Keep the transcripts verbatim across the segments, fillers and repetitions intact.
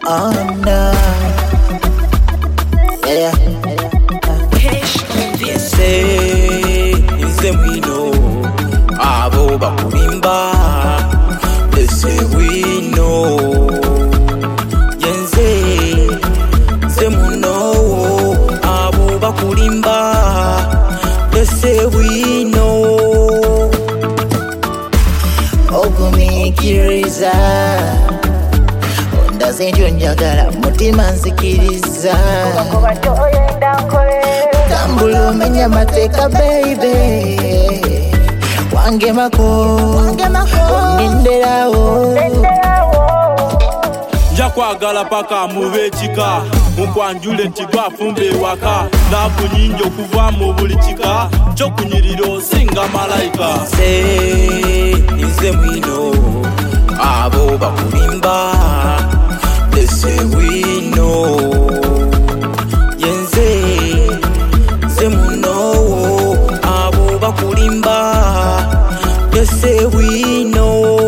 under. Yeah. Say, say we know. Abo bakulimba. They say we know. Yenze, say we know. Abo bakulimba. They say we know. Ogumikiriza. Ndazenjo njagala mutima nzikiriza. Tambula umenya mateka baby. Wange mako ninderawo. Njakwagala paka mubechika mukwanjule ntigwa fumbe waka nakunyinjo kuva mu buli kika kyo kunyiriro singa malaika. Say nze mwino abo bakulimba. They say we know. Yenze nze muno abo bakulimba. They say we know.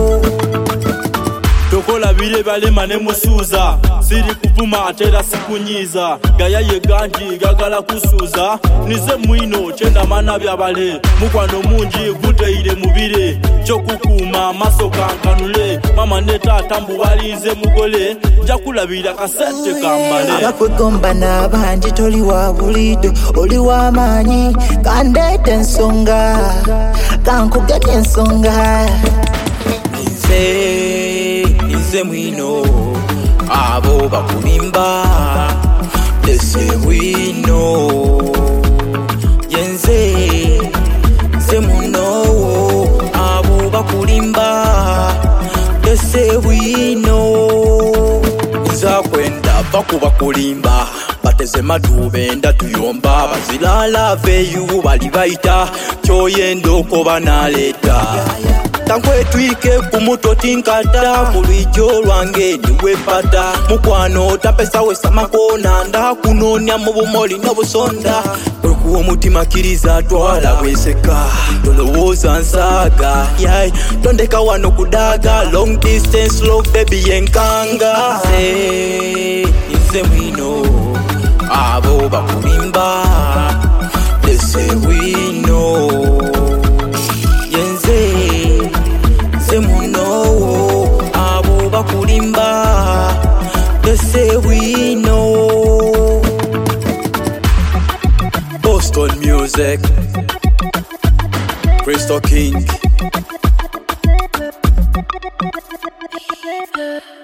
Tokola bile balema ne musuza siri kuvuma atera sikunyiza gaya ye ganji gagala kusuza nize mwino chenda mana byabale mukwano munji guteire mubire cyo kukuma masoka kanule mama neta tambu walinze mugole njakulabira kasete kambale abakwegomba n'abandi toli wa bulido oli wa manyi kandete ensonga kankugete ensonga. Nze nze mwino abo bakulimba. They say we know. Yenze nze muno abo bakulimba. They say we know. Nza kwenda bakuba kulimba bateze madube nda tuyomba bazilala veyu bali baita kyoyendo ko banaleta. Tankwe twike kumuto tinkata mulijo lwange niwe pata mukwano tapesa we samakona nda kunonya mu bumoli n'obusonda okuwo mutima kiriza twala weseka tolowooza nsaga yai tondeka wano kudaga long distance love baby yenkanga. Say nze mwino abo bakulimba. They say we know. They say we know. Boston music. Crystal King.